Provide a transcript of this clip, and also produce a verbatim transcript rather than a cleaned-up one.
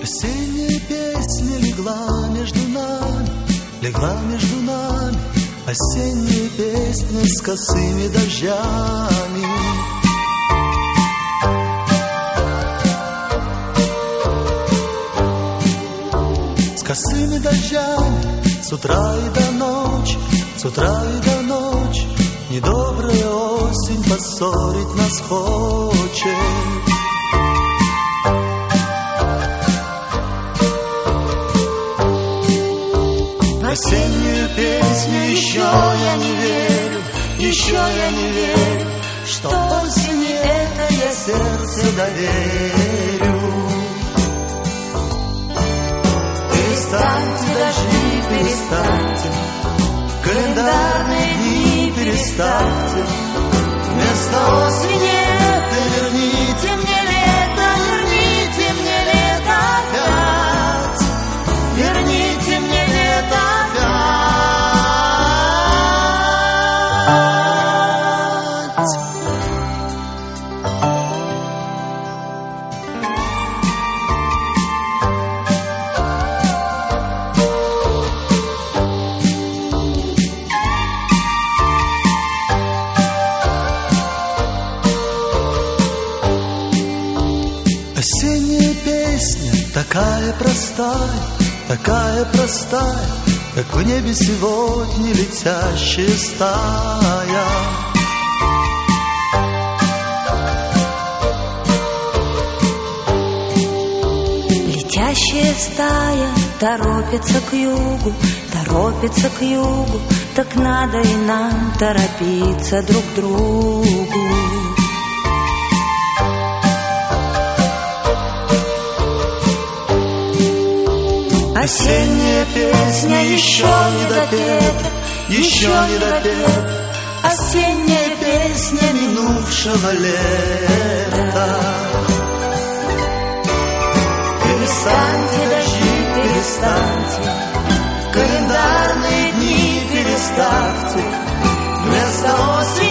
Осенняя песня легла между нами, легла между нами. Осенняя песня с косыми дождями. С косыми дождями с утра и до ночи, с утра и до ночи. Недобрая осень поссорить нас хочет. В осеннюю песню еще я не верю, еще я не верю, что осени это я сердце доверю. Перестаньте дожди, перестаньте, календарные дни перестаньте. Вместо осени это верните мне лето, верните мне лето опять, верните мне лето опять. Осенняя песня такая простая, такая простая, как в небе сегодня летящая стая. Летящая стая торопится к югу, торопится к югу, так надо и нам торопиться друг к другу. Осенняя песня еще не допета, еще не допета. Осенняя песня минувшего лета. Перестаньте дожди, перестаньте, календарные дни переставьте. Вместо осени